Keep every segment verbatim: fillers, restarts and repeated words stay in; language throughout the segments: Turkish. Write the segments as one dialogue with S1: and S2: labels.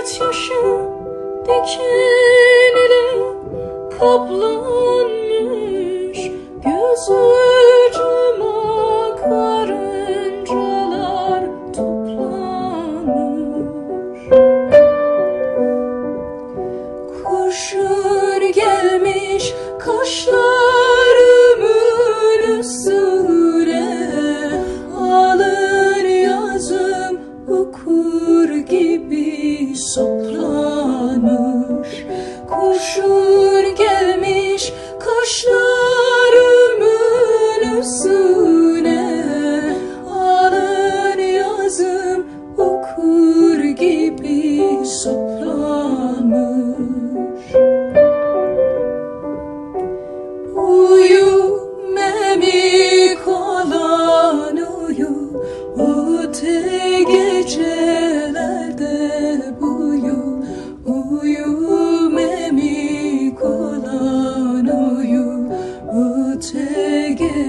S1: dert yaşı diken ile kaplanmış, gözü cıma karıncalar toplanmış. Kurşun gelmiş kaşlarımın üstüne, alır yazım okur gibi soplanmış. Kurşun gelmiş kaşlarımın üstüne, alır yazım okur gibi soplanmış. Uyu memik olan uyu, öte gecelerde buyu. Uyu memik olan uyu, öte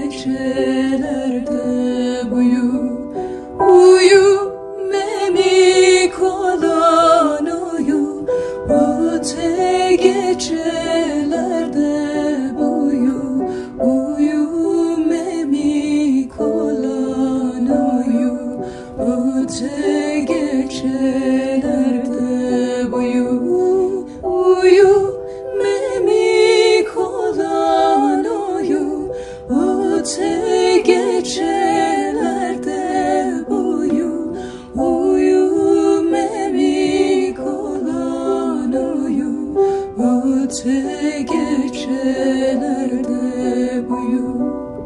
S1: gecelerde buyu. Uyu memik olan uyu, öte gecelerde buyu. Uyu memik olan uyu, öte gecelerde buyu. Uyu memik olan uyu, öte gecelerde buyu. Uyu memik olan uyu, öte gecelerde buyu.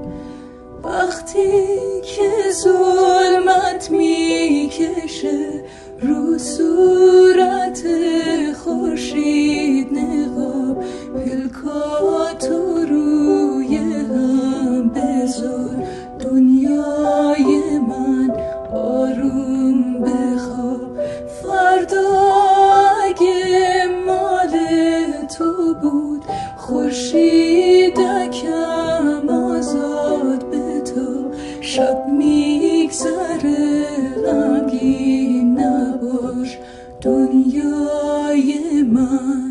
S1: وقتی که ظلمت میکشه رو صورت خورشید نقاب، پلکاتو روی هم بذار، دنیای من آروم بخواب. فردا اگه مال تو بود، خورشیدکم آزاد بتاب. شب میگذره غمگین نباش، دنیای من